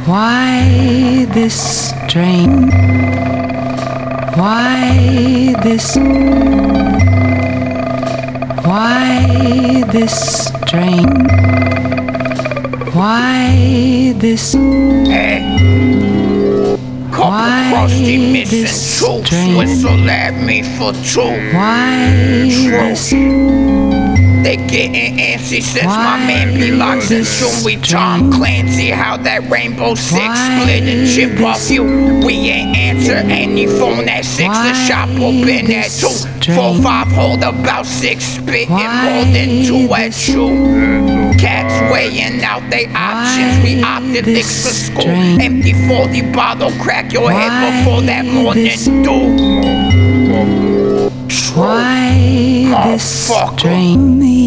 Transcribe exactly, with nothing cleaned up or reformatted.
Why this strain? Why this? Why this strain? Why this? Hey. Couple crusty missing truths, whistle at me for two. Why this? They getting antsy since Why my man be locked in this soon we strain? Tom Clancy. How that Rainbow Six Why split and chip this? off you. We ain't answer any phone at six. The Why shop open at this two. Four strain? five hold about six, spitting Why more than two at this? you. Cats weighing out they options. We opted this licks for school. strain? Empty forty bottle, crack your head Why before that morning this? dew. Why this Motherfucker. strain?